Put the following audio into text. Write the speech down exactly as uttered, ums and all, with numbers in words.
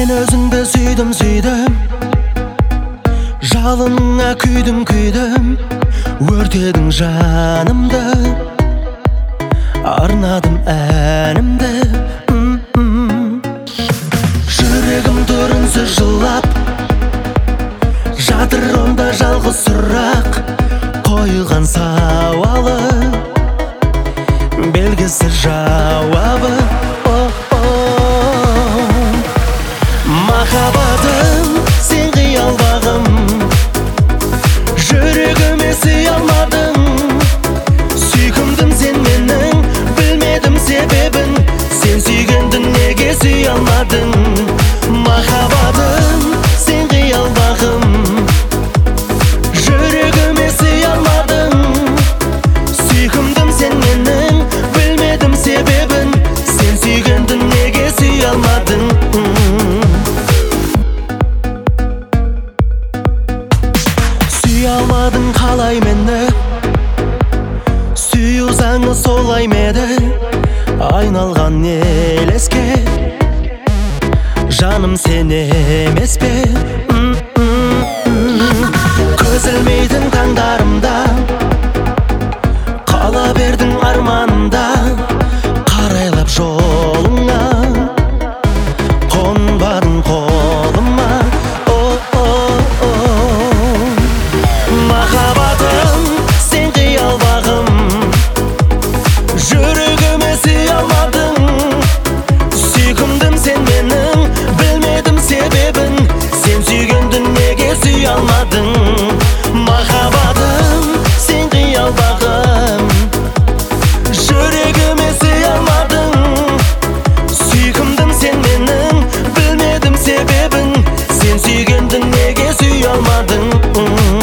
Мен өзіңді сүйдім, сүйдім, жалыныңа күйдім, күйдім. Өртедің жанымды, арнадым әнімді. Жүрегім түрінсіз жылап жатыр, онда жалғыз сұрақ. Қойған сауалы, белгісіз жауабы. Махаббатым, сен қиял бағым, жүрегіме сый алмадың. Сүйкімдім сен менің, білмедім себебін. Сен сүйгендің, неге сүй алмадың? Махаббатым, сен қиял бағым, жүрегіме сый алмадың. Сүйкімдім сен менің, білмедім себебін. Сен сүйгендің, неге сүй алмадың? Сүй алмадың қалай мені, сүю заңы солай меді. Айналған елеске, жаным сен емес пе? Көз ілмейтін таңдарымда, қала бердің арманымда. Қарайлап жолыңа, қонбадың қолыма. Махаббатым, сен қиял бағым, жүрегіме сый алмадың. Сүйкімдім сен менің, білмедім себебін. Сен сүйгендің, неге сүй алмадың? Махаббатым, сен қиял бағым, жүрегіме сый алмадың. Сүйкімдім сен менің, білмедім себебін. Сен сүйгендің, неге сүй алмадың?